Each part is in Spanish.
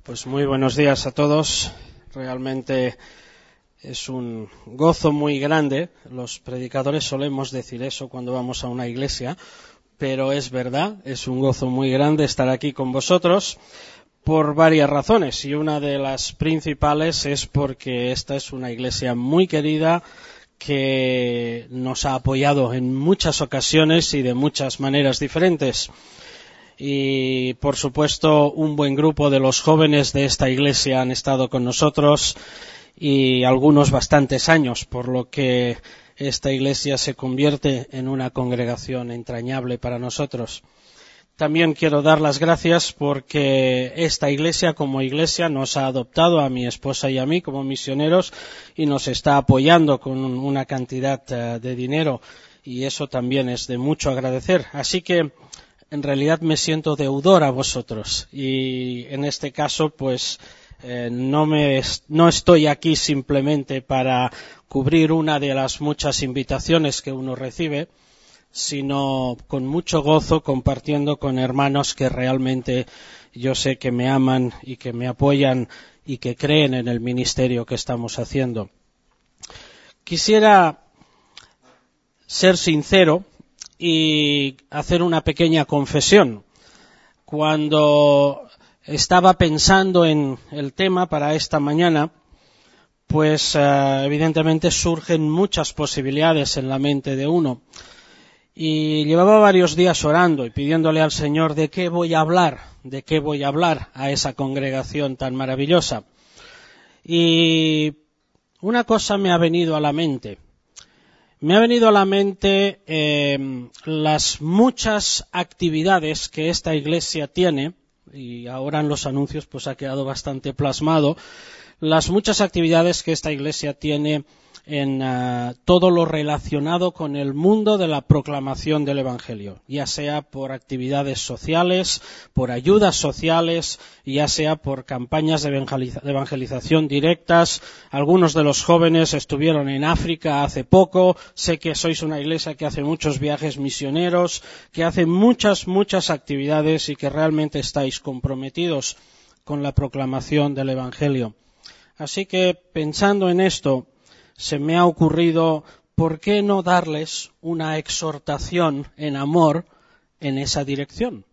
Pues muy buenos días a todos. Realmente es un gozo muy grande. Los predicadores solemos decir eso cuando vamos a una iglesia, pero es verdad, es un gozo muy grande estar aquí con vosotros por varias razones, y una de las principales es porque esta es una iglesia muy querida que nos ha apoyado en muchas ocasiones y de muchas maneras diferentes. Y por supuesto un buen grupo de los jóvenes de esta iglesia han estado con nosotros y algunos bastantes años, por lo que esta iglesia se convierte en una congregación entrañable para nosotros. También quiero dar las gracias porque esta iglesia como iglesia nos ha adoptado a mi esposa y a mí como misioneros y nos está apoyando con una cantidad de dinero, y eso también es de mucho agradecer. Así que en realidad me siento deudor a vosotros, y en este caso pues no estoy aquí simplemente para cubrir una de las muchas invitaciones que uno recibe, sino con mucho gozo compartiendo con hermanos que realmente yo sé que me aman y que me apoyan y que creen en el ministerio que estamos haciendo. Quisiera ser sincero y hacer una pequeña confesión. Cuando estaba pensando en el tema para esta mañana, pues evidentemente surgen muchas posibilidades en la mente de uno. Y llevaba varios días orando y pidiéndole al Señor de qué voy a hablar a esa congregación tan maravillosa. Y una cosa me ha venido a la mente. Me ha venido a la mente las muchas actividades que esta iglesia tiene, y ahora en los anuncios pues ha quedado bastante plasmado, las muchas actividades que esta iglesia tiene en todo lo relacionado con el mundo de la proclamación del Evangelio, ya sea por actividades sociales, por ayudas sociales, ya sea por campañas de evangelización directas. Algunos de los jóvenes estuvieron en África hace poco. Sé que sois una iglesia que hace muchos viajes misioneros, que hace muchas actividades y que realmente estáis comprometidos con la proclamación del Evangelio. Así que, pensando en esto, se me ha ocurrido, ¿por qué no darles una exhortación en amor en esa dirección?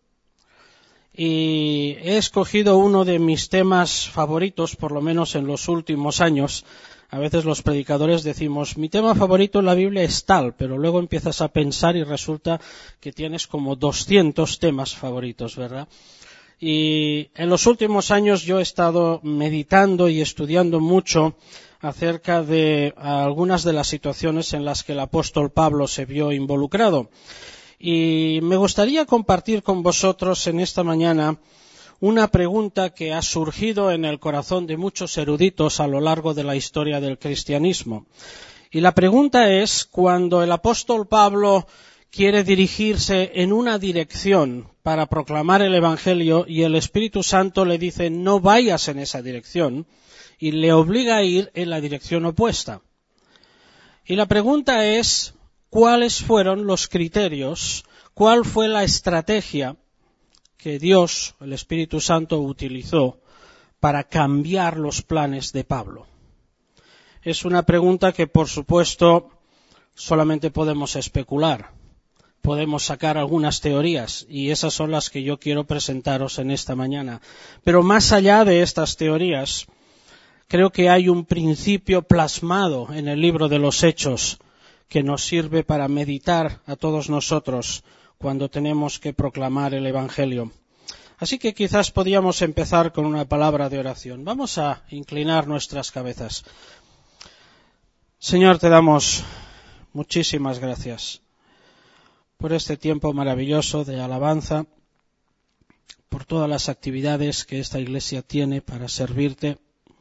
Y he escogido uno de mis temas favoritos, por lo menos en los últimos años. A veces los predicadores decimos, mi tema favorito en la Biblia es tal, pero luego empiezas a pensar y resulta que tienes como 200 temas favoritos, ¿verdad? Y en los últimos años yo he estado meditando y estudiando mucho acerca de algunas de las situaciones en las que el apóstol Pablo se vio involucrado. Y me gustaría compartir con vosotros en esta mañana una pregunta que ha surgido en el corazón de muchos eruditos a lo largo de la historia del cristianismo. Y la pregunta es, cuando el apóstol Pablo quiere dirigirse en una dirección para proclamar el Evangelio y el Espíritu Santo le dice no vayas en esa dirección y le obliga a ir en la dirección opuesta. Y la pregunta es, ¿cuáles fueron los criterios, cuál fue la estrategia que Dios, el Espíritu Santo, utilizó para cambiar los planes de Pablo? Es una pregunta que, por supuesto, solamente podemos especular. Podemos sacar algunas teorías, y esas son las que yo quiero presentaros en esta mañana. Pero más allá de estas teorías, creo que hay un principio plasmado en el libro de los Hechos que nos sirve para meditar a todos nosotros cuando tenemos que proclamar el Evangelio. Así que quizás podríamos empezar con una palabra de oración. Vamos a inclinar nuestras cabezas. Señor, te damos muchísimas gracias por este tiempo maravilloso de alabanza, por todas las actividades que esta iglesia tiene para servirte.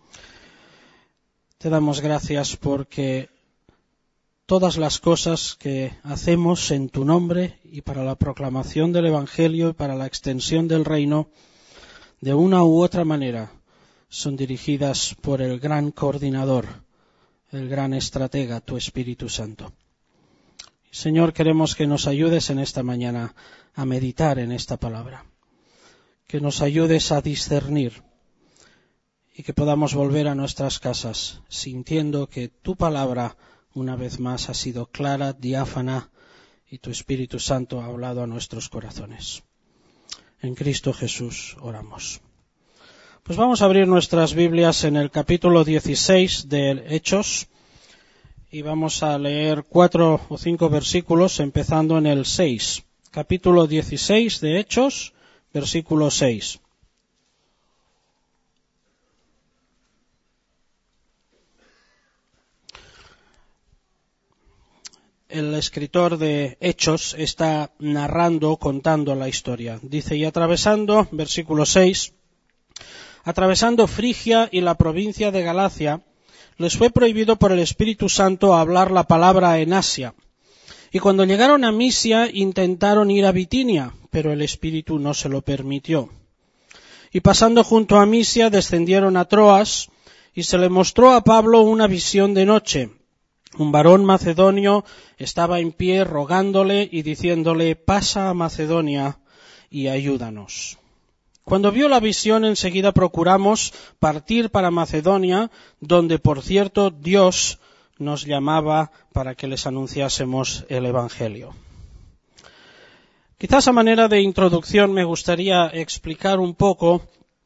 Te damos gracias porque todas las cosas que hacemos en tu nombre y para la proclamación del Evangelio y para la extensión del reino, de una u otra manera, son dirigidas por el gran coordinador, el gran estratega, tu Espíritu Santo. Señor, queremos que nos ayudes en esta mañana a meditar en esta palabra, que nos ayudes a discernir y que podamos volver a nuestras casas sintiendo que tu palabra una vez más ha sido clara, diáfana, y tu Espíritu Santo ha hablado a nuestros corazones. En Cristo Jesús oramos. Pues vamos a abrir nuestras Biblias en el capítulo 16 de Hechos y vamos a leer 4 o 5 versículos empezando en el 6. Capítulo 16 de Hechos, versículo 6. El escritor de Hechos está narrando, contando la historia. Dice, y atravesando, versículo 6, atravesando Frigia y la provincia de Galacia, les fue prohibido por el Espíritu Santo hablar la palabra en Asia. Y cuando llegaron a Misia, intentaron ir a Bitinia, pero el Espíritu no se lo permitió. Y pasando junto a Misia, descendieron a Troas, y se le mostró a Pablo una visión de noche. Un varón macedonio estaba en pie rogándole y diciéndole, pasa a Macedonia y ayúdanos. Cuando vio la visión, enseguida procuramos partir para Macedonia, donde, por cierto, Dios nos llamaba para que les anunciásemos el Evangelio. Quizás a manera de introducción me gustaría explicar un poco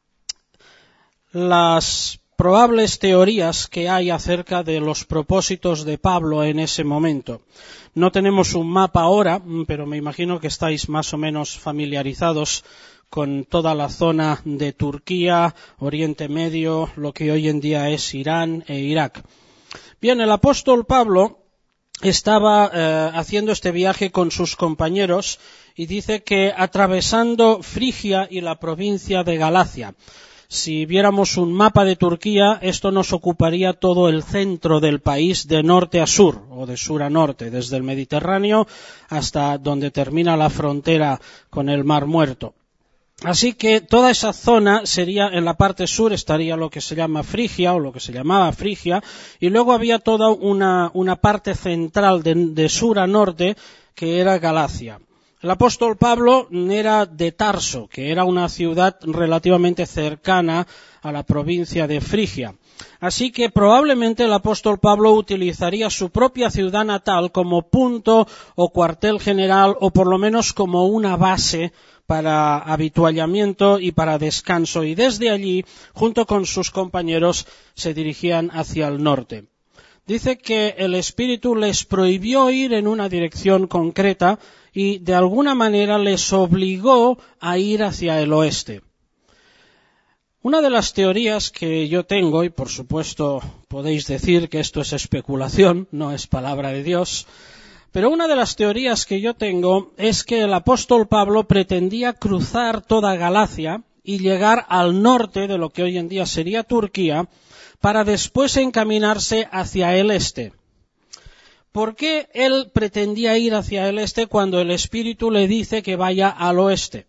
las probables teorías que hay acerca de los propósitos de Pablo en ese momento. No tenemos un mapa ahora, pero me imagino que estáis más o menos familiarizados con toda la zona de Turquía, Oriente Medio, lo que hoy en día es Irán e Irak. Bien, el apóstol Pablo estaba haciendo este viaje con sus compañeros y dice que atravesando Frigia y la provincia de Galacia. Si viéramos un mapa de Turquía, esto nos ocuparía todo el centro del país de norte a sur, o de sur a norte, desde el Mediterráneo hasta donde termina la frontera con el Mar Muerto. Así que toda esa zona sería, en la parte sur estaría lo que se llama Frigia, o lo que se llamaba Frigia, y luego había toda una parte central de sur a norte, que era Galacia. El apóstol Pablo era de Tarso, que era una ciudad relativamente cercana a la provincia de Frigia. Así que probablemente el apóstol Pablo utilizaría su propia ciudad natal como punto o cuartel general, o por lo menos como una base para avituallamiento y para descanso, y desde allí, junto con sus compañeros, se dirigían hacia el norte. Dice que el Espíritu les prohibió ir en una dirección concreta y de alguna manera les obligó a ir hacia el oeste. Una de las teorías que yo tengo, y por supuesto podéis decir que esto es especulación, no es palabra de Dios, pero una de las teorías que yo tengo es que el apóstol Pablo pretendía cruzar toda Galacia y llegar al norte de lo que hoy en día sería Turquía, para después encaminarse hacia el este. ¿Por qué él pretendía ir hacia el este cuando el Espíritu le dice que vaya al oeste?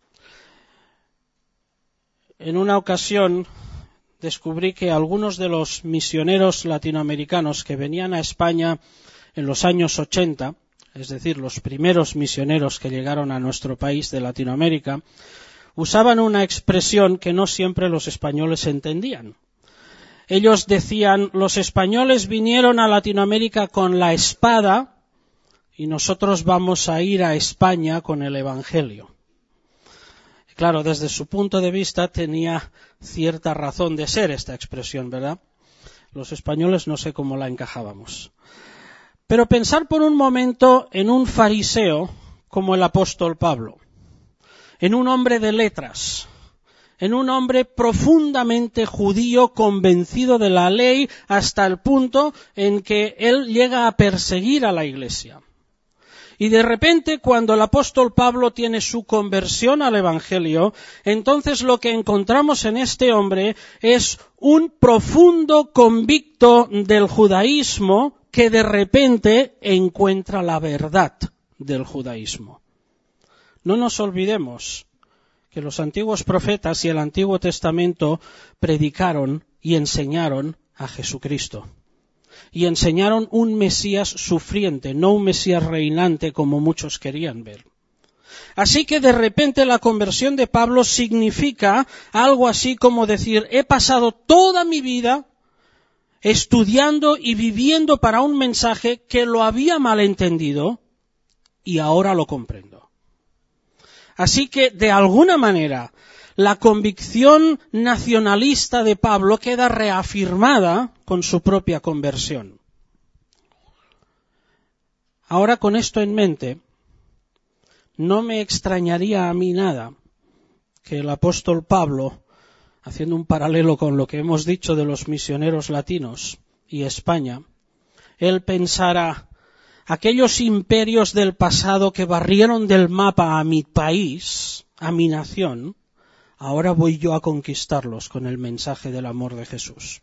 En una ocasión descubrí que algunos de los misioneros latinoamericanos que venían a España en los años 80, es decir, los primeros misioneros que llegaron a nuestro país de Latinoamérica, usaban una expresión que no siempre los españoles entendían. Ellos decían, los españoles vinieron a Latinoamérica con la espada y nosotros vamos a ir a España con el Evangelio. Claro, desde su punto de vista tenía cierta razón de ser esta expresión, ¿verdad? Los españoles no sé cómo la encajábamos. Pero pensar por un momento en un fariseo como el apóstol Pablo, en un hombre de letras, en un hombre profundamente judío, convencido de la ley, hasta el punto en que él llega a perseguir a la Iglesia. Y de repente, cuando el apóstol Pablo tiene su conversión al Evangelio, entonces lo que encontramos en este hombre es un profundo convicto del judaísmo que de repente encuentra la verdad del judaísmo. No nos olvidemos que los antiguos profetas y el Antiguo Testamento predicaron y enseñaron a Jesucristo. Y enseñaron un Mesías sufriente, no un Mesías reinante como muchos querían ver. Así que de repente la conversión de Pablo significa algo así como decir, he pasado toda mi vida estudiando y viviendo para un mensaje que lo había malentendido y ahora lo comprendo. Así que, de alguna manera, la convicción nacionalista de Pablo queda reafirmada con su propia conversión. Ahora, con esto en mente, no me extrañaría a mí nada que el apóstol Pablo, haciendo un paralelo con lo que hemos dicho de los misioneros latinos y España, él pensara, aquellos imperios del pasado que barrieron del mapa a mi país, a mi nación, ahora voy yo a conquistarlos con el mensaje del amor de Jesús.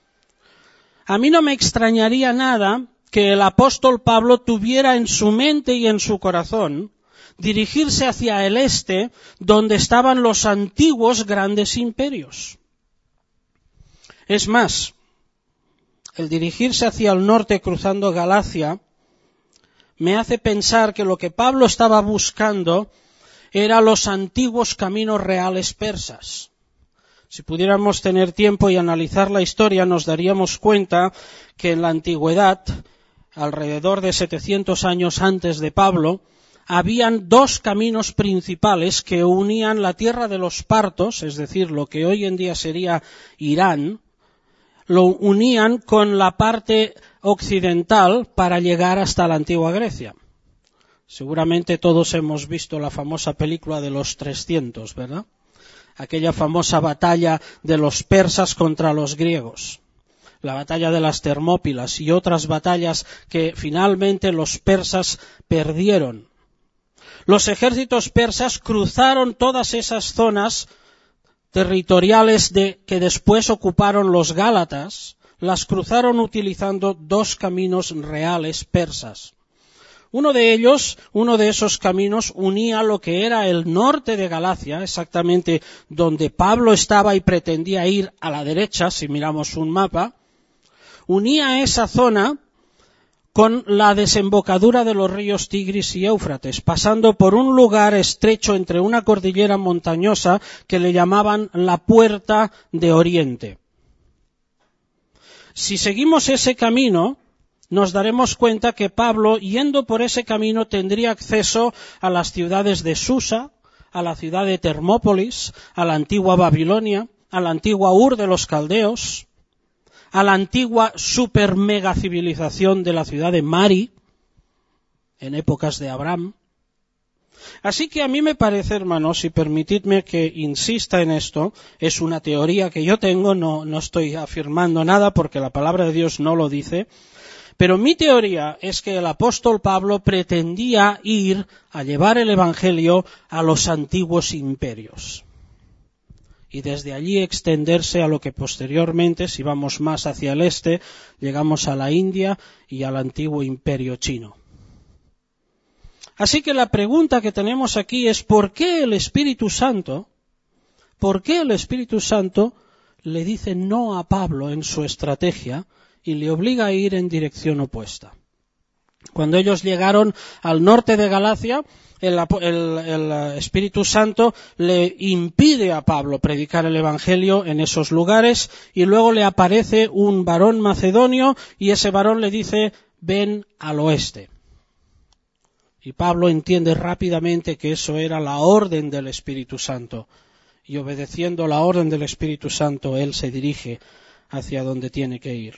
A mí no me extrañaría nada que el apóstol Pablo tuviera en su mente y en su corazón dirigirse hacia el este, donde estaban los antiguos grandes imperios. Es más, el dirigirse hacia el norte cruzando Galacia me hace pensar que lo que Pablo estaba buscando eran los antiguos caminos reales persas. Si pudiéramos tener tiempo y analizar la historia, nos daríamos cuenta que en la antigüedad, alrededor de 700 años antes de Pablo, habían dos caminos principales que unían la tierra de los partos, es decir, lo que hoy en día sería Irán, lo unían con la parte occidental para llegar hasta la antigua Grecia. Seguramente todos hemos visto la famosa película de los 300, ¿verdad? Aquella famosa batalla de los persas contra los griegos, la batalla de las Termópilas y otras batallas que finalmente los persas perdieron. Los ejércitos persas cruzaron todas esas zonas territoriales que después ocuparon los gálatas, las cruzaron utilizando dos caminos reales persas. Uno de esos caminos unía lo que era el norte de Galacia, exactamente donde Pablo estaba y pretendía ir a la derecha, si miramos un mapa, unía esa zona con la desembocadura de los ríos Tigris y Éufrates, pasando por un lugar estrecho entre una cordillera montañosa que le llamaban la Puerta de Oriente. Si seguimos ese camino, nos daremos cuenta que Pablo, yendo por ese camino, tendría acceso a las ciudades de Susa, a la ciudad de Termópolis, a la antigua Babilonia, a la antigua Ur de los Caldeos, a la antigua super mega civilización de la ciudad de Mari, en épocas de Abraham. Así que a mí me parece, hermanos, y permitidme que insista en esto, es una teoría que yo tengo, no estoy afirmando nada porque la palabra de Dios no lo dice, pero mi teoría es que el apóstol Pablo pretendía ir a llevar el evangelio a los antiguos imperios y desde allí extenderse a lo que posteriormente, si vamos más hacia el este, llegamos a la India y al antiguo imperio chino. Así que la pregunta que tenemos aquí es ¿por qué el Espíritu Santo le dice no a Pablo en su estrategia y le obliga a ir en dirección opuesta? Cuando ellos llegaron al norte de Galacia, el Espíritu Santo le impide a Pablo predicar el Evangelio en esos lugares y luego le aparece un varón macedonio y ese varón le dice ven al oeste. Y Pablo entiende rápidamente que eso era la orden del Espíritu Santo y obedeciendo la orden del Espíritu Santo él se dirige hacia donde tiene que ir.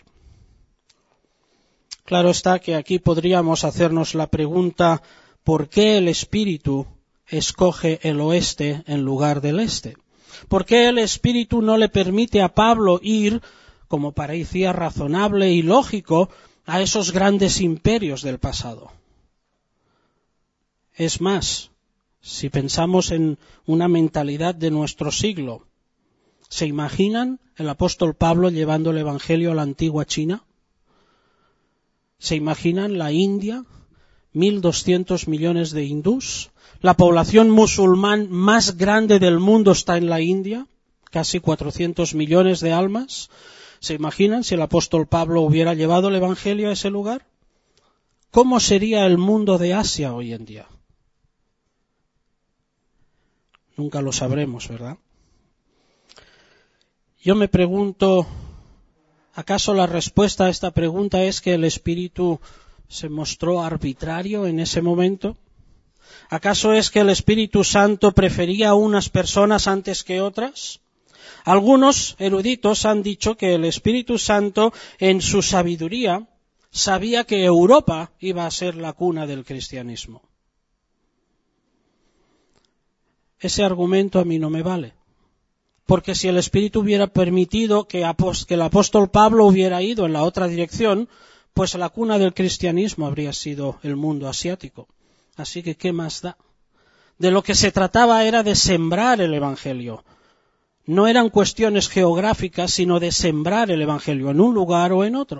Claro está que aquí podríamos hacernos la pregunta ¿por qué el Espíritu escoge el oeste en lugar del este? ¿Por qué el Espíritu no le permite a Pablo ir, como parecía razonable y lógico, a esos grandes imperios del pasado? Es más, si pensamos en una mentalidad de nuestro siglo, ¿se imaginan el apóstol Pablo llevando el Evangelio a la antigua China? ¿Se imaginan la India? 1.200 millones de hindús. La población musulmán más grande del mundo está en la India, casi 400 millones de almas. ¿Se imaginan si el apóstol Pablo hubiera llevado el Evangelio a ese lugar? ¿Cómo sería el mundo de Asia hoy en día? Nunca lo sabremos, ¿verdad? Yo me pregunto, ¿acaso la respuesta a esta pregunta es que el Espíritu se mostró arbitrario en ese momento? ¿Acaso es que el Espíritu Santo prefería a unas personas antes que otras? Algunos eruditos han dicho que el Espíritu Santo, en su sabiduría, sabía que Europa iba a ser la cuna del cristianismo. Ese argumento a mí no me vale, porque si el Espíritu hubiera permitido que el apóstol Pablo hubiera ido en la otra dirección, pues la cuna del cristianismo habría sido el mundo asiático. Así que, ¿qué más da? De lo que se trataba era de sembrar el Evangelio. No eran cuestiones geográficas, sino de sembrar el Evangelio en un lugar o en otro.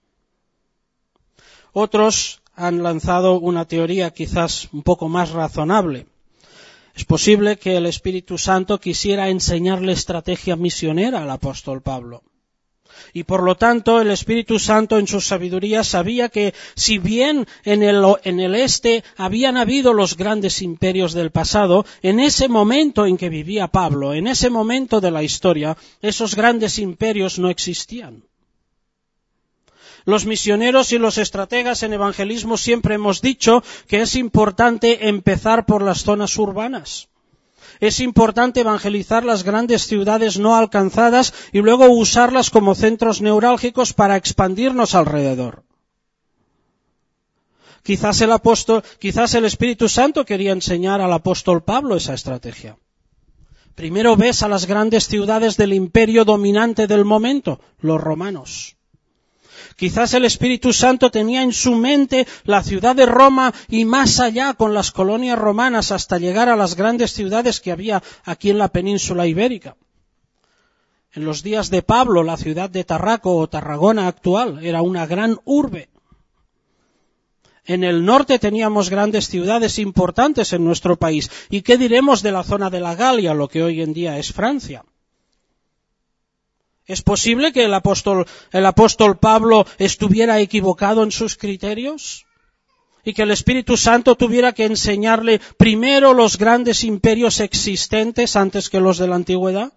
Otros han lanzado una teoría quizás un poco más razonable. Es posible que el Espíritu Santo quisiera enseñarle estrategia misionera al apóstol Pablo. Y por lo tanto el Espíritu Santo en su sabiduría sabía que si bien en el este habían habido los grandes imperios del pasado, en ese momento en que vivía Pablo, en ese momento de la historia, esos grandes imperios no existían. Los misioneros y los estrategas en evangelismo siempre hemos dicho que es importante empezar por las zonas urbanas. Es importante evangelizar las grandes ciudades no alcanzadas y luego usarlas como centros neurálgicos para expandirnos alrededor. Quizás el Espíritu Santo quería enseñar al apóstol Pablo esa estrategia. Primero ves a las grandes ciudades del imperio dominante del momento, los romanos. Quizás el Espíritu Santo tenía en su mente la ciudad de Roma y más allá con las colonias romanas hasta llegar a las grandes ciudades que había aquí en la península ibérica. En los días de Pablo, la ciudad de Tarraco o Tarragona actual era una gran urbe. En el norte teníamos grandes ciudades importantes en nuestro país. ¿Y qué diremos de la zona de la Galia, lo que hoy en día es Francia? ¿Es posible que el apóstol Pablo estuviera equivocado en sus criterios? ¿Y que el Espíritu Santo tuviera que enseñarle primero los grandes imperios existentes antes que los de la antigüedad?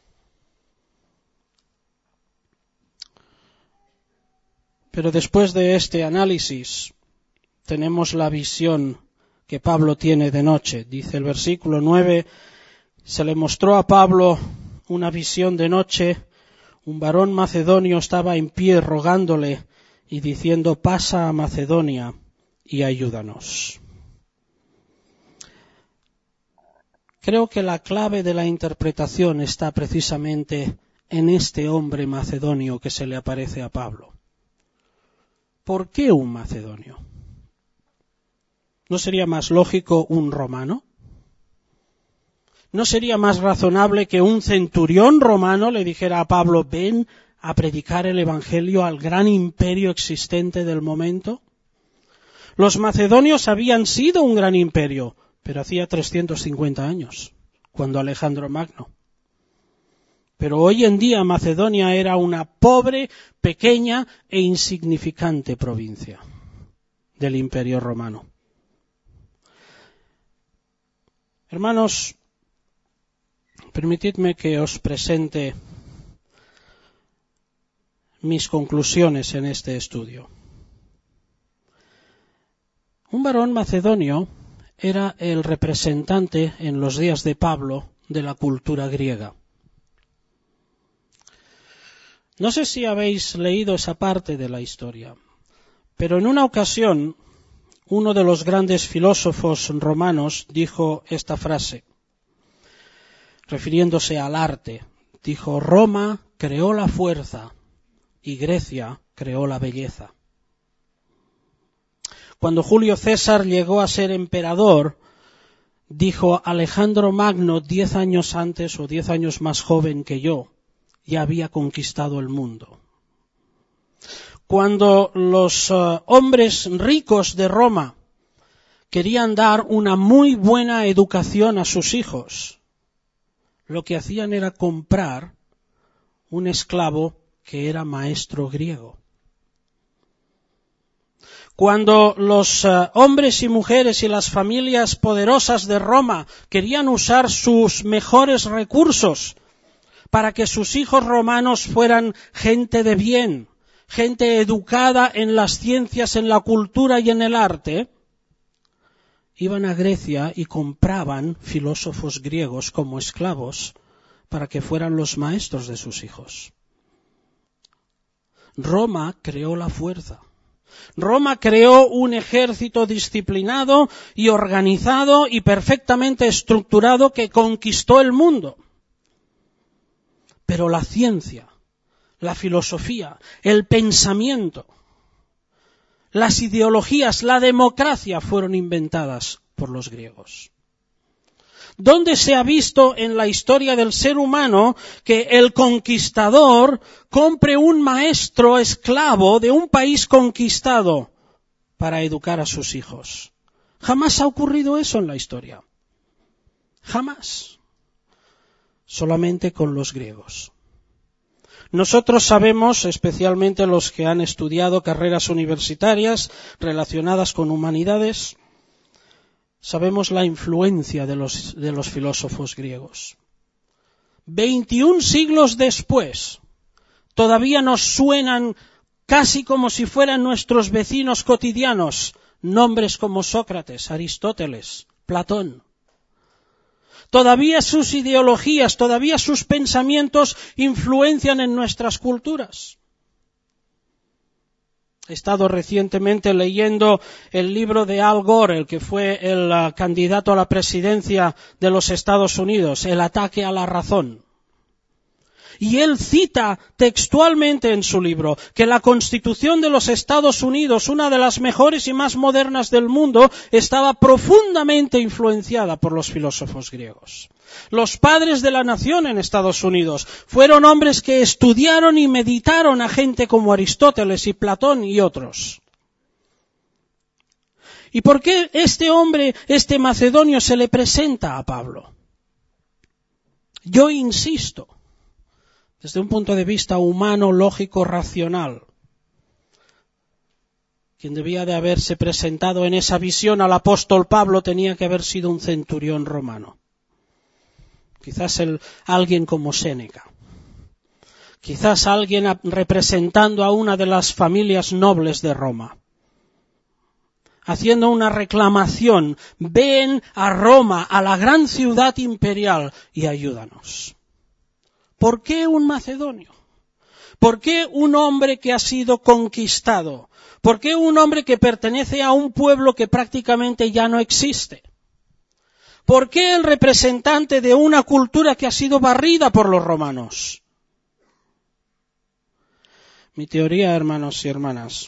Pero después de este análisis, tenemos la visión que Pablo tiene de noche. Dice el versículo 9, se le mostró a Pablo una visión de noche. Un varón macedonio estaba en pie rogándole y diciendo, pasa a Macedonia y ayúdanos. Creo que la clave de la interpretación está precisamente en este hombre macedonio que se le aparece a Pablo. ¿Por qué un macedonio? ¿No sería más lógico un romano? ¿No sería más razonable que un centurión romano le dijera a Pablo, ven a predicar el Evangelio al gran imperio existente del momento? Los macedonios habían sido un gran imperio, pero hacía 350 años, cuando Alejandro Magno. Pero hoy en día Macedonia era una pobre, pequeña e insignificante provincia del Imperio Romano. Hermanos, permitidme que os presente mis conclusiones en este estudio. Un varón macedonio era el representante en los días de Pablo de la cultura griega. No sé si habéis leído esa parte de la historia, pero en una ocasión uno de los grandes filósofos romanos dijo esta frase, refiriéndose al arte. Dijo, Roma creó la fuerza y Grecia creó la belleza. Cuando Julio César llegó a ser emperador, dijo, Alejandro Magno, 10 años antes o 10 años más joven que yo, ya había conquistado el mundo. Cuando los hombres ricos de Roma querían dar una muy buena educación a sus hijos, lo que hacían era comprar un esclavo que era maestro griego. Cuando los hombres y mujeres y las familias poderosas de Roma querían usar sus mejores recursos para que sus hijos romanos fueran gente de bien, gente educada en las ciencias, en la cultura y en el arte, iban a Grecia y compraban filósofos griegos como esclavos para que fueran los maestros de sus hijos. Roma creó la fuerza. Roma creó un ejército disciplinado y organizado y perfectamente estructurado que conquistó el mundo. Pero la ciencia, la filosofía, el pensamiento, las ideologías, la democracia fueron inventadas por los griegos. ¿Dónde se ha visto en la historia del ser humano que el conquistador compre un maestro esclavo de un país conquistado para educar a sus hijos? Jamás ha ocurrido eso en la historia. Jamás. Solamente con los griegos. Nosotros sabemos, especialmente los que han estudiado carreras universitarias relacionadas con humanidades, sabemos la influencia de los filósofos griegos. 21 siglos después, todavía nos suenan casi como si fueran nuestros vecinos cotidianos nombres como Sócrates, Aristóteles, Platón. Todavía sus ideologías, todavía sus pensamientos influencian en nuestras culturas. He estado recientemente leyendo el libro de Al Gore, el que fue el candidato a la presidencia de los Estados Unidos, El ataque a la razón. Y él cita textualmente en su libro que la Constitución de los Estados Unidos, una de las mejores y más modernas del mundo, estaba profundamente influenciada por los filósofos griegos. Los padres de la nación en Estados Unidos fueron hombres que estudiaron y meditaron a gente como Aristóteles y Platón y otros. ¿Y por qué este hombre, este macedonio, se le presenta a Pablo? Yo insisto, desde un punto de vista humano, lógico, racional, quien debía de haberse presentado en esa visión al apóstol Pablo tenía que haber sido un centurión romano. Quizás alguien como Séneca. Quizás alguien representando a una de las familias nobles de Roma. Haciendo una reclamación, ven a Roma, a la gran ciudad imperial, y ayúdanos. ¿Por qué un macedonio? ¿Por qué un hombre que ha sido conquistado? ¿Por qué un hombre que pertenece a un pueblo que prácticamente ya no existe? ¿Por qué el representante de una cultura que ha sido barrida por los romanos? Mi teoría, hermanos y hermanas,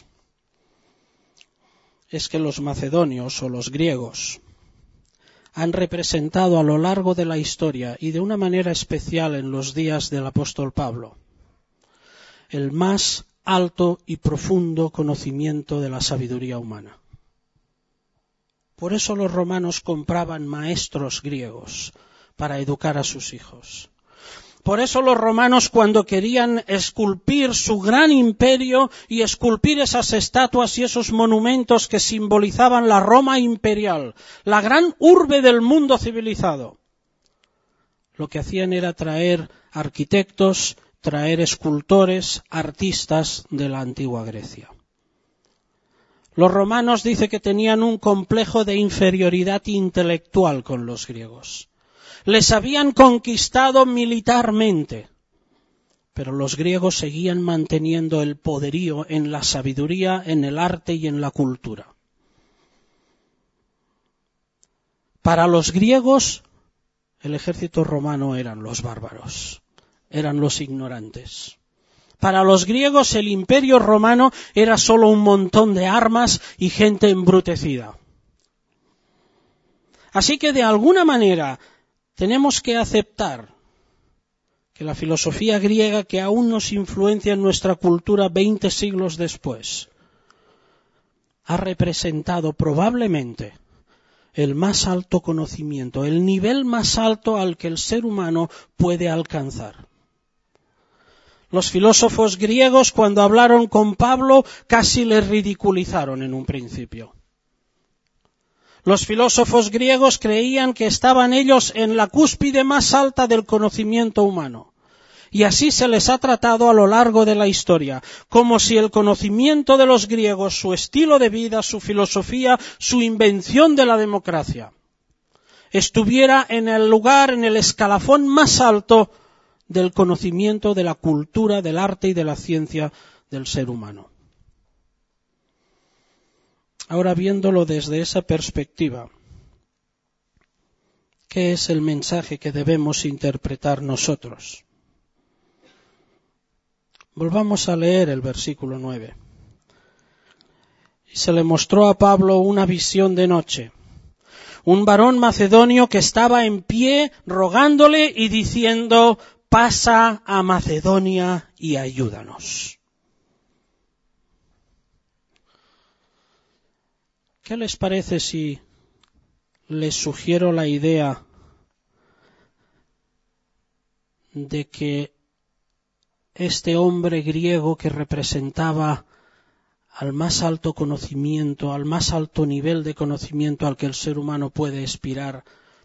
es que los macedonios o los griegos han representado a lo largo de la historia y de una manera especial en los días del apóstol Pablo el más alto y profundo conocimiento de la sabiduría humana. Por eso los romanos compraban maestros griegos para educar a sus hijos. Por eso los romanos, cuando querían esculpir su gran imperio y esculpir esas estatuas y esos monumentos que simbolizaban la Roma imperial, la gran urbe del mundo civilizado, lo que hacían era traer arquitectos, traer escultores, artistas de la antigua Grecia. Los romanos dice que tenían un complejo de inferioridad intelectual con los griegos. Les habían conquistado militarmente, pero los griegos seguían manteniendo el poderío en la sabiduría, en el arte y en la cultura. Para los griegos, el ejército romano eran los bárbaros, eran los ignorantes. Para los griegos, el imperio romano era solo un montón de armas y gente embrutecida. Así que, de alguna manera, tenemos que aceptar que la filosofía griega, que aún nos influencia en nuestra cultura 20 siglos después, ha representado probablemente el más alto conocimiento, el nivel más alto al que el ser humano puede alcanzar. Los filósofos griegos, cuando hablaron con Pablo, casi le ridiculizaron en un principio. Los filósofos griegos creían que estaban ellos en la cúspide más alta del conocimiento humano. Y así se les ha tratado a lo largo de la historia, como si el conocimiento de los griegos, su estilo de vida, su filosofía, su invención de la democracia, estuviera en el lugar, en el escalafón más alto del conocimiento de la cultura, del arte y de la ciencia del ser humano. Ahora, viéndolo desde esa perspectiva, ¿qué es el mensaje que debemos interpretar nosotros? Volvamos a leer el versículo 9. Y se le mostró a Pablo una visión de noche. Un varón macedonio que estaba en pie rogándole y diciendo: pasa a Macedonia y ayúdanos. ¿Qué les parece si les sugiero la idea de que este hombre griego que representaba al más alto conocimiento, al más alto nivel de conocimiento al que el ser humano puede aspirar,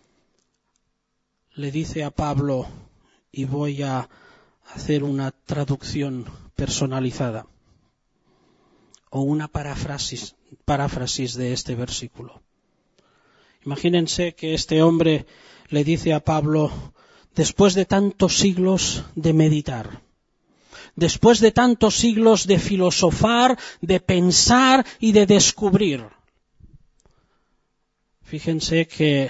le dice a Pablo, y voy a hacer una traducción personalizada o una paráfrasis de este versículo? Imagínense que este hombre le dice a Pablo, después de tantos siglos de meditar, después de tantos siglos de filosofar, de pensar y de descubrir. Fíjense que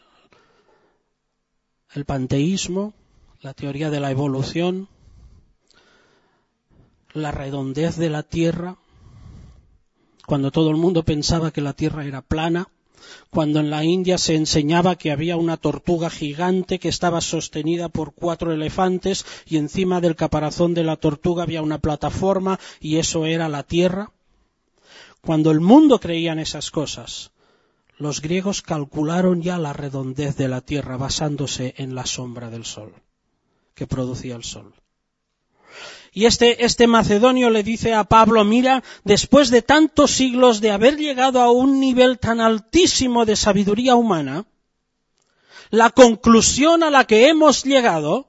el panteísmo, la teoría de la evolución, la redondez de la Tierra, cuando todo el mundo pensaba que la Tierra era plana, cuando en la India se enseñaba que había una tortuga gigante que estaba sostenida por 4 elefantes y encima del caparazón de la tortuga había una plataforma y eso era la Tierra. Cuando el mundo creía en esas cosas, los griegos calcularon ya la redondez de la Tierra basándose en la sombra del Sol, que producía el Sol. Y este macedonio le dice a Pablo, mira, después de tantos siglos de haber llegado a un nivel tan altísimo de sabiduría humana, la conclusión a la que hemos llegado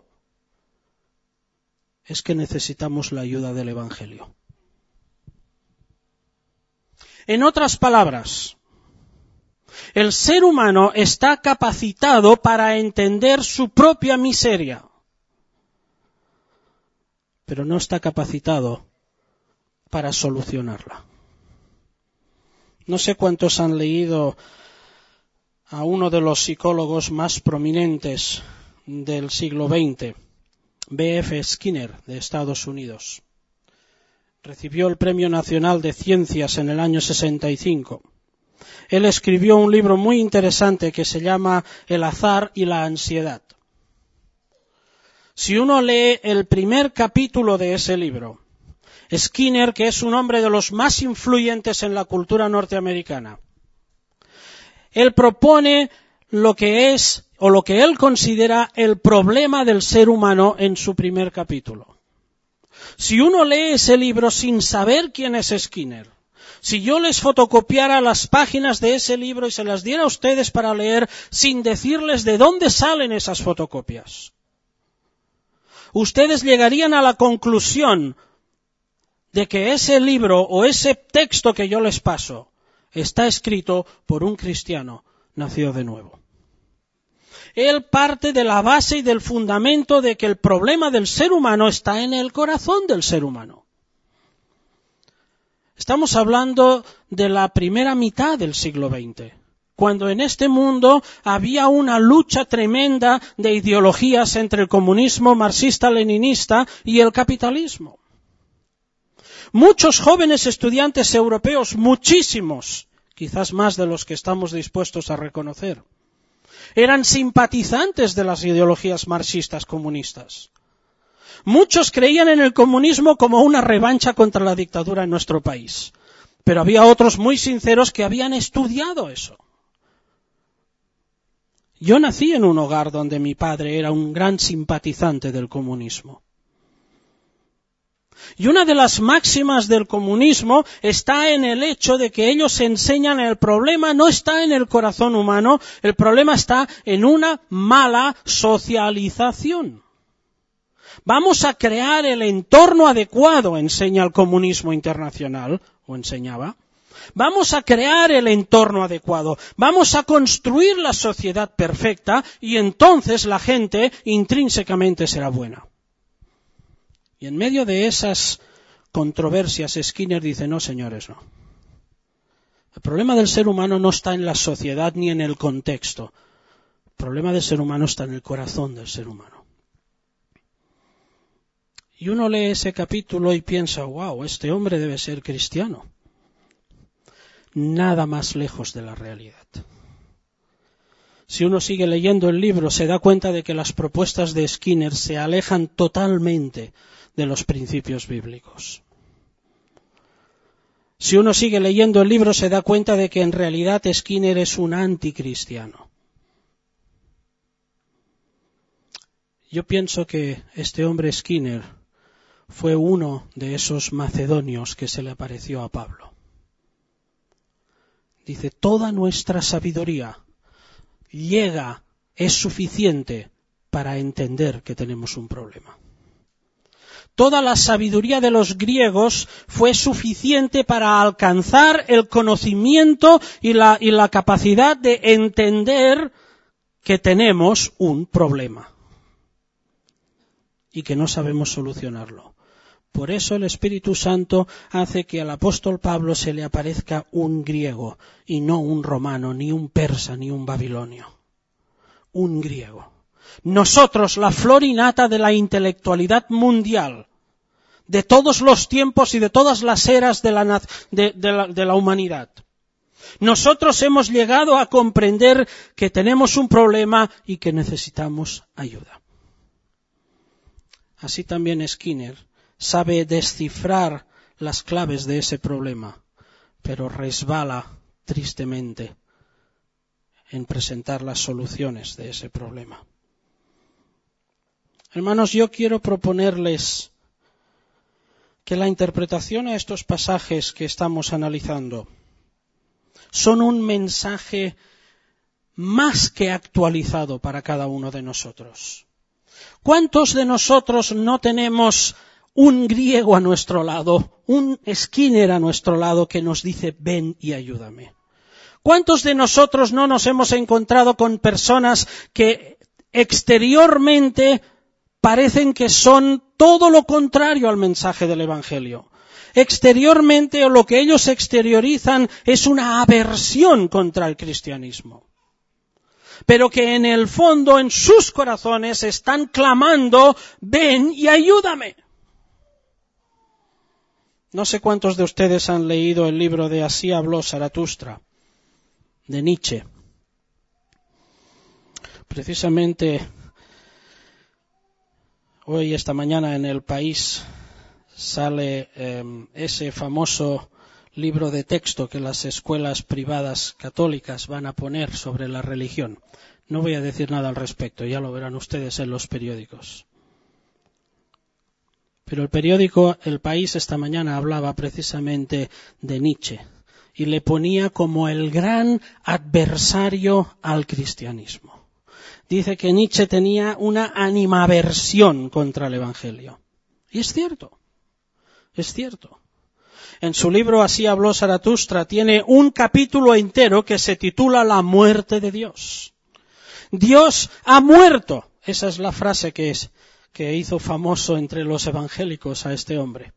es que necesitamos la ayuda del Evangelio. En otras palabras, el ser humano está capacitado para entender su propia miseria, pero no está capacitado para solucionarla. No sé cuántos han leído a uno de los psicólogos más prominentes del siglo XX, B.F. Skinner, de Estados Unidos. Recibió el Premio Nacional de Ciencias en el año 65. Él escribió un libro muy interesante que se llama El azar y la ansiedad. Si uno lee el primer capítulo de ese libro, Skinner, que es un hombre de los más influyentes en la cultura norteamericana, él propone lo que es, o lo que él considera el problema del ser humano en su primer capítulo. Si uno lee ese libro sin saber quién es Skinner, si yo les fotocopiara las páginas de ese libro y se las diera a ustedes para leer sin decirles de dónde salen esas fotocopias, ustedes llegarían a la conclusión de que ese libro o ese texto que yo les paso está escrito por un cristiano nacido de nuevo. Él parte de la base y del fundamento de que el problema del ser humano está en el corazón del ser humano. Estamos hablando de la primera mitad del siglo XX, cuando en este mundo había una lucha tremenda de ideologías entre el comunismo marxista-leninista y el capitalismo. Muchos jóvenes estudiantes europeos, muchísimos, quizás más de los que estamos dispuestos a reconocer, eran simpatizantes de las ideologías marxistas comunistas. Muchos creían en el comunismo como una revancha contra la dictadura en nuestro país, pero había otros muy sinceros que habían estudiado eso. Yo nací en un hogar donde mi padre era un gran simpatizante del comunismo. Y una de las máximas del comunismo está en el hecho de que ellos enseñan el problema no está en el corazón humano, el problema está en una mala socialización. Vamos a crear el entorno adecuado, enseña el comunismo internacional, o enseñaba. Vamos a crear el entorno adecuado, vamos a construir la sociedad perfecta y entonces la gente intrínsecamente será buena. Y en medio de esas controversias, Skinner dice, no señores, no. El problema del ser humano no está en la sociedad ni en el contexto. El problema del ser humano está en el corazón del ser humano. Y uno lee ese capítulo y piensa, wow, este hombre debe ser cristiano. Nada más lejos de la realidad. Si uno sigue leyendo el libro, se da cuenta de que las propuestas de Skinner se alejan totalmente de los principios bíblicos. Si uno sigue leyendo el libro, se da cuenta de que en realidad Skinner es un anticristiano. Yo pienso que este hombre Skinner fue uno de esos macedonios que se le apareció a Pablo. Dice, toda nuestra sabiduría es suficiente para entender que tenemos un problema. Toda la sabiduría de los griegos fue suficiente para alcanzar el conocimiento y la capacidad de entender que tenemos un problema y que no sabemos solucionarlo. Por eso el Espíritu Santo hace que al apóstol Pablo se le aparezca un griego y no un romano, ni un persa, ni un babilonio. Un griego. Nosotros, la flor y nata de la intelectualidad mundial, de todos los tiempos y de todas las eras de la humanidad. Nosotros hemos llegado a comprender que tenemos un problema y que necesitamos ayuda. Así también Skinner sabe descifrar las claves de ese problema, pero resbala tristemente en presentar las soluciones de ese problema. Hermanos, yo quiero proponerles que la interpretación a estos pasajes que estamos analizando son un mensaje más que actualizado para cada uno de nosotros. ¿Cuántos de nosotros no tenemos un griego a nuestro lado, un Skinner a nuestro lado que nos dice, ven y ayúdame? ¿Cuántos de nosotros no nos hemos encontrado con personas que exteriormente parecen que son todo lo contrario al mensaje del Evangelio? Exteriormente, o lo que ellos exteriorizan es una aversión contra el cristianismo, pero que en el fondo, en sus corazones, están clamando, ven y ayúdame. No sé cuántos de ustedes han leído el libro de Así habló Zaratustra, de Nietzsche. Precisamente hoy, esta mañana, en El País sale ese famoso libro de texto que las escuelas privadas católicas van a poner sobre la religión. No voy a decir nada al respecto, ya lo verán ustedes en los periódicos. Pero el periódico El País esta mañana hablaba precisamente de Nietzsche y le ponía como el gran adversario al cristianismo. Dice que Nietzsche tenía una animaversión contra el Evangelio. Y es cierto, es cierto. En su libro Así habló Zaratustra tiene un capítulo entero que se titula La muerte de Dios. Dios ha muerto. Esa es la frase que hizo famoso entre los evangélicos a este hombre.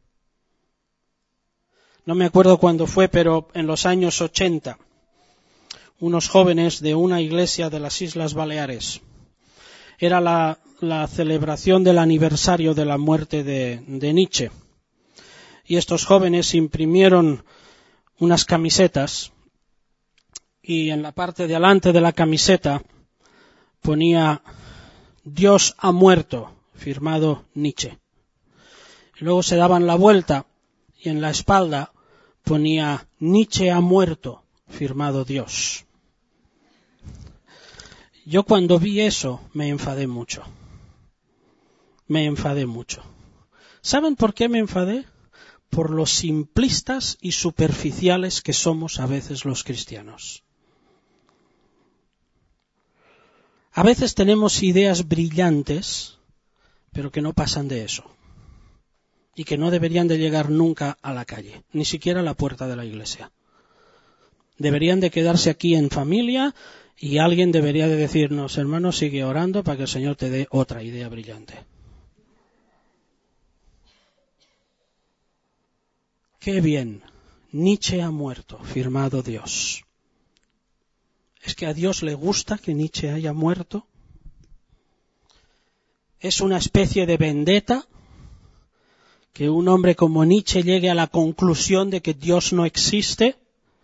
No me acuerdo cuándo fue, pero en los años 80, unos jóvenes de una iglesia de las Islas Baleares, era la celebración del aniversario de la muerte de Nietzsche. Y estos jóvenes imprimieron unas camisetas y en la parte de adelante de la camiseta ponía Dios ha muerto, firmado Nietzsche. Y luego se daban la vuelta y en la espalda ponía Nietzsche ha muerto, firmado Dios. Yo cuando vi eso me enfadé mucho. ¿Saben por qué me enfadé? Por lo simplistas y superficiales que somos a veces los cristianos. A veces tenemos ideas brillantes, pero que no pasan de eso. Y que no deberían de llegar nunca a la calle, ni siquiera a la puerta de la iglesia. Deberían de quedarse aquí en familia y alguien debería de decirnos, hermano, sigue orando para que el Señor te dé otra idea brillante. Qué bien, Nietzsche ha muerto, firmado Dios. ¿Es que a Dios le gusta que Nietzsche haya muerto? ¿Es una especie de vendetta que un hombre como Nietzsche llegue a la conclusión de que Dios no existe?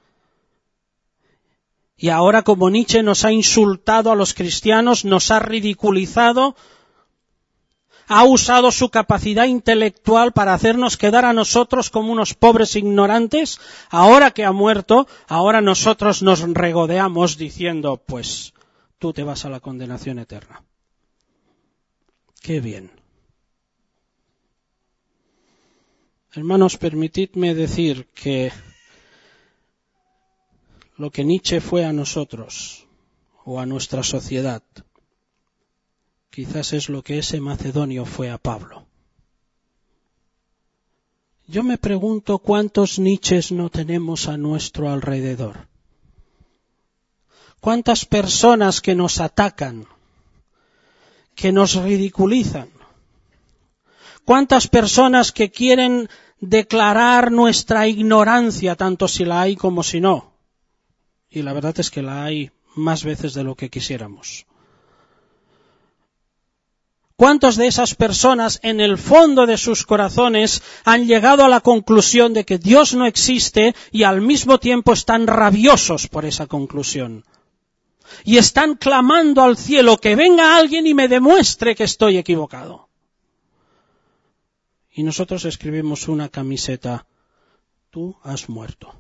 Y ahora, como Nietzsche nos ha insultado a los cristianos, nos ha ridiculizado, ha usado su capacidad intelectual para hacernos quedar a nosotros como unos pobres ignorantes, ahora que ha muerto, ahora nosotros nos regodeamos diciendo, pues tú te vas a la condenación eterna. Qué bien. Hermanos, permitidme decir que lo que Nietzsche fue a nosotros o a nuestra sociedad, quizás es lo que ese macedonio fue a Pablo. Yo me pregunto cuántos Nietzsches no tenemos a nuestro alrededor. Cuántas personas que nos atacan, que nos ridiculizan. Cuántas personas que quieren declarar nuestra ignorancia, tanto si la hay como si no. Y la verdad es que la hay más veces de lo que quisiéramos. ¿Cuántas de esas personas en el fondo de sus corazones han llegado a la conclusión de que Dios no existe y al mismo tiempo están rabiosos por esa conclusión? Y están clamando al cielo que venga alguien y me demuestre que estoy equivocado. Y nosotros escribimos una camiseta, tú has muerto.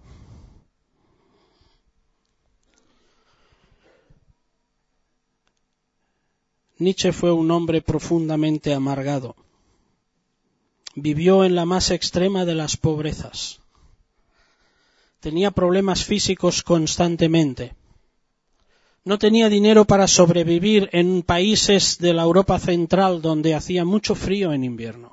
Nietzsche fue un hombre profundamente amargado. Vivió en la más extrema de las pobrezas. Tenía problemas físicos constantemente. No tenía dinero para sobrevivir en países de la Europa central donde hacía mucho frío en invierno.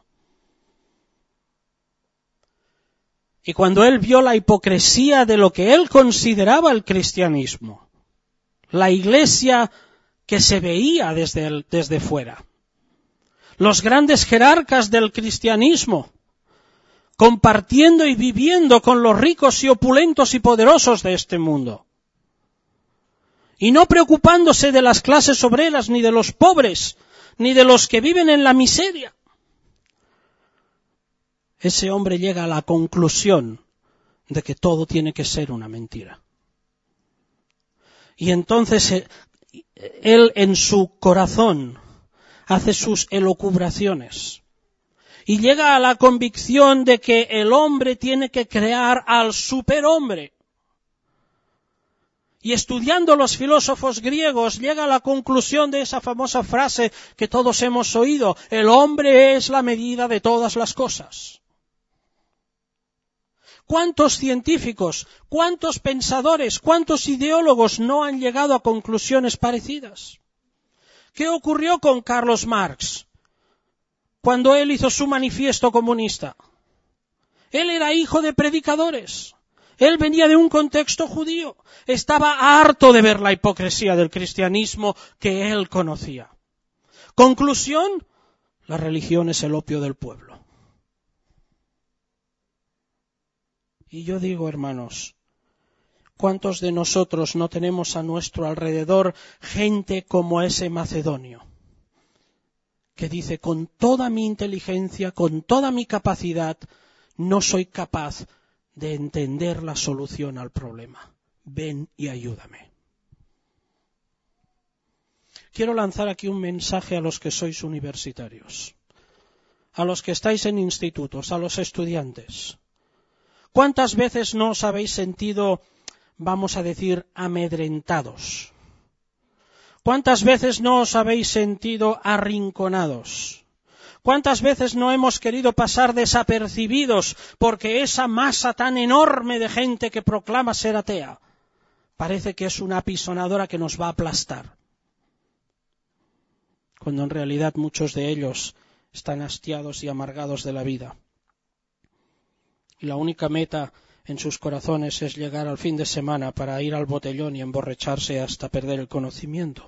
Y cuando él vio la hipocresía de lo que él consideraba el cristianismo, la iglesia que se veía desde fuera, los grandes jerarcas del cristianismo, compartiendo y viviendo con los ricos y opulentos y poderosos de este mundo, y no preocupándose de las clases obreras, ni de los pobres, ni de los que viven en la miseria. Ese hombre llega a la conclusión de que todo tiene que ser una mentira. Y entonces él en su corazón hace sus elucubraciones y llega a la convicción de que el hombre tiene que crear al superhombre. Y estudiando los filósofos griegos llega a la conclusión de esa famosa frase que todos hemos oído, el hombre es la medida de todas las cosas. ¿Cuántos científicos, cuántos pensadores, cuántos ideólogos no han llegado a conclusiones parecidas? ¿Qué ocurrió con Carlos Marx cuando él hizo su manifiesto comunista? Él era hijo de predicadores. Él venía de un contexto judío. Estaba harto de ver la hipocresía del cristianismo que él conocía. Conclusión, la religión es el opio del pueblo. Y yo digo, hermanos, ¿cuántos de nosotros no tenemos a nuestro alrededor gente como ese macedonio? Que dice, con toda mi inteligencia, con toda mi capacidad, no soy capaz de entender la solución al problema. Ven y ayúdame. Quiero lanzar aquí un mensaje a los que sois universitarios, a los que estáis en institutos, a los estudiantes. ¿Cuántas veces no os habéis sentido, vamos a decir, amedrentados? ¿Cuántas veces no os habéis sentido arrinconados? ¿Cuántas veces no hemos querido pasar desapercibidos porque esa masa tan enorme de gente que proclama ser atea parece que es una apisonadora que nos va a aplastar? Cuando en realidad muchos de ellos están hastiados y amargados de la vida. Y la única meta en sus corazones es llegar al fin de semana para ir al botellón y emborracharse hasta perder el conocimiento.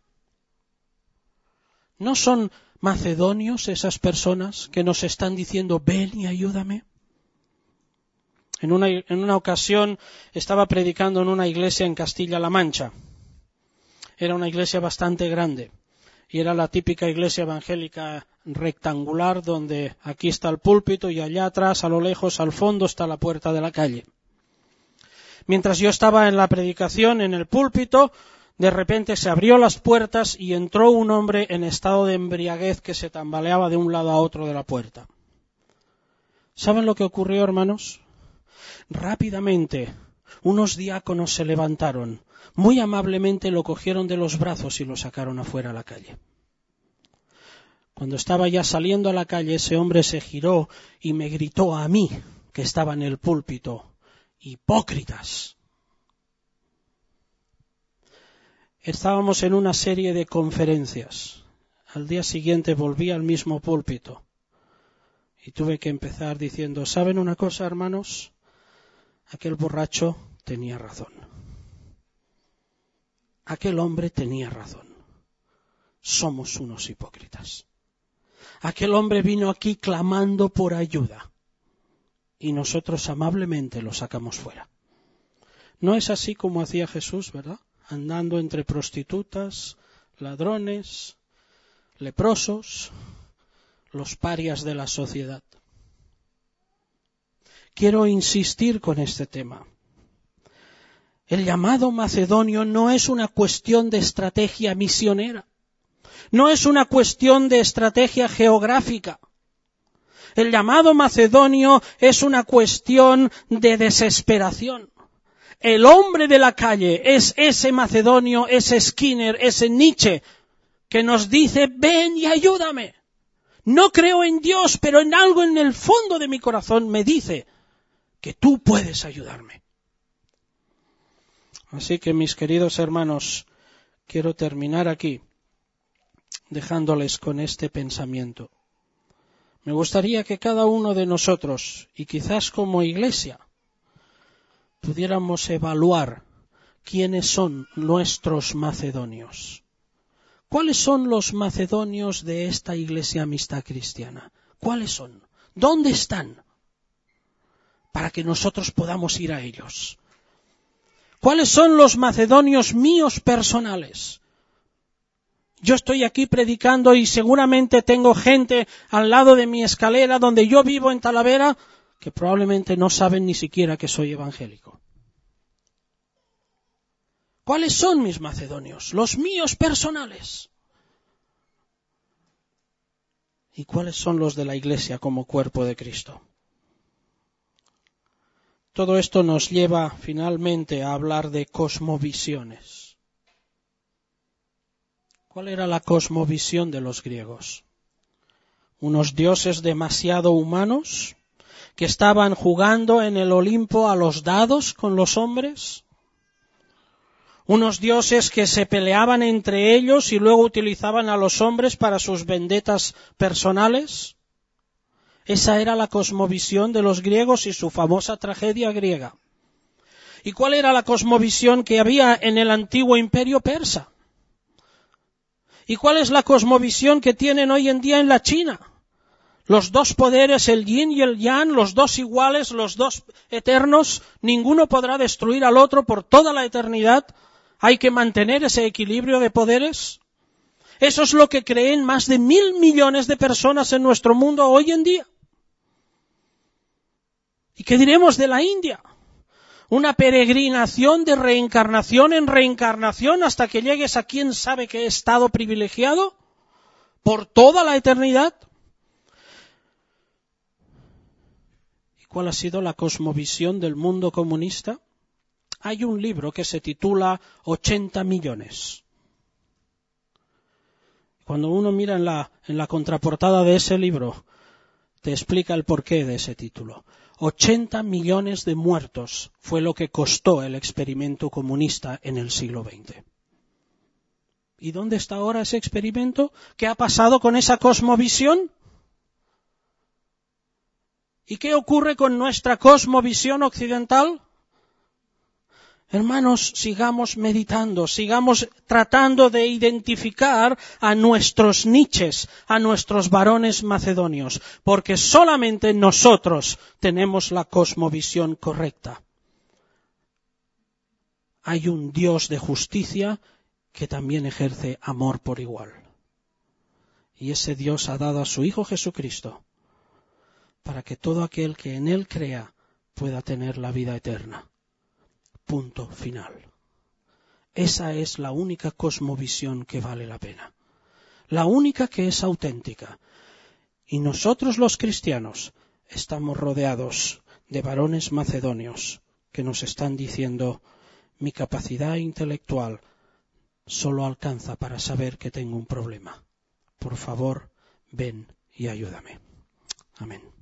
¿No son macedonios esas personas que nos están diciendo, ven y ayúdame? En una ocasión estaba predicando en una iglesia en Castilla-La Mancha. Era una iglesia bastante grande y era la típica iglesia evangélica rectangular donde aquí está el púlpito y allá atrás, a lo lejos, al fondo, está la puerta de la calle. Mientras yo estaba en la predicación en el púlpito, de repente se abrió las puertas y entró un hombre en estado de embriaguez que se tambaleaba de un lado a otro de la puerta. ¿Saben lo que ocurrió, hermanos? Rápidamente, unos diáconos se levantaron, muy amablemente lo cogieron de los brazos y lo sacaron afuera a la calle. Cuando estaba ya saliendo a la calle, ese hombre se giró y me gritó a mí, que estaba en el púlpito, ¡hipócritas! Estábamos en una serie de conferencias. Al día siguiente volví al mismo púlpito y tuve que empezar diciendo, ¿saben una cosa, hermanos? Aquel borracho tenía razón. Aquel hombre tenía razón. Somos unos hipócritas. Aquel hombre vino aquí clamando por ayuda y nosotros amablemente lo sacamos fuera. No es así como hacía Jesús, ¿verdad? Andando entre prostitutas, ladrones, leprosos, los parias de la sociedad. Quiero insistir con este tema. El llamado macedonio no es una cuestión de estrategia misionera, no es una cuestión de estrategia geográfica. El llamado macedonio es una cuestión de desesperación. El hombre de la calle es ese macedonio, ese Skinner, ese Nietzsche, que nos dice, ven y ayúdame. No creo en Dios, pero en algo en el fondo de mi corazón me dice que tú puedes ayudarme. Así que, mis queridos hermanos, quiero terminar aquí, dejándoles con este pensamiento. Me gustaría que cada uno de nosotros, y quizás como iglesia, pudiéramos evaluar quiénes son nuestros macedonios. ¿Cuáles son los macedonios de esta iglesia Amistad Cristiana? ¿Cuáles son? ¿Dónde están? Para que nosotros podamos ir a ellos. ¿Cuáles son los macedonios míos personales? Yo estoy aquí predicando y seguramente tengo gente al lado de mi escalera donde yo vivo en Talavera que probablemente no saben ni siquiera que soy evangélico. ¿Cuáles son mis macedonios? Los míos personales. ¿Y cuáles son los de la Iglesia como cuerpo de Cristo? Todo esto nos lleva finalmente a hablar de cosmovisiones. ¿Cuál era la cosmovisión de los griegos? Unos dioses demasiado humanos que estaban jugando en el Olimpo a los dados con los hombres. Unos dioses que se peleaban entre ellos y luego utilizaban a los hombres para sus vendetas personales. Esa era la cosmovisión de los griegos y su famosa tragedia griega. ¿Y cuál era la cosmovisión que había en el antiguo imperio persa? ¿Y cuál es la cosmovisión que tienen hoy en día en la China? Los dos poderes, el yin y el yang, los dos iguales, los dos eternos, ninguno podrá destruir al otro por toda la eternidad. Hay que mantener ese equilibrio de poderes. Eso es lo que creen más de 1.000 millones de personas en nuestro mundo hoy en día. ¿Y qué diremos de la India? Una peregrinación de reencarnación en reencarnación hasta que llegues a quién sabe qué estado privilegiado por toda la eternidad. ¿Y cuál ha sido la cosmovisión del mundo comunista? Hay un libro que se titula 80 millones. Cuando uno mira en la contraportada de ese libro, te explica el porqué de ese título. 80 millones de muertos fue lo que costó el experimento comunista en el siglo XX. ¿Y dónde está ahora ese experimento? ¿Qué ha pasado con esa cosmovisión? ¿Y qué ocurre con nuestra cosmovisión occidental? Hermanos, sigamos meditando, sigamos tratando de identificar a nuestros Nietzsches, a nuestros varones macedonios, porque solamente nosotros tenemos la cosmovisión correcta. Hay un Dios de justicia que también ejerce amor por igual. Y ese Dios ha dado a su Hijo Jesucristo para que todo aquel que en Él crea pueda tener la vida eterna. Punto final. Esa es la única cosmovisión que vale la pena. La única que es auténtica. Y nosotros los cristianos estamos rodeados de varones macedonios que nos están diciendo: mi capacidad intelectual solo alcanza para saber que tengo un problema. Por favor, ven y ayúdame. Amén.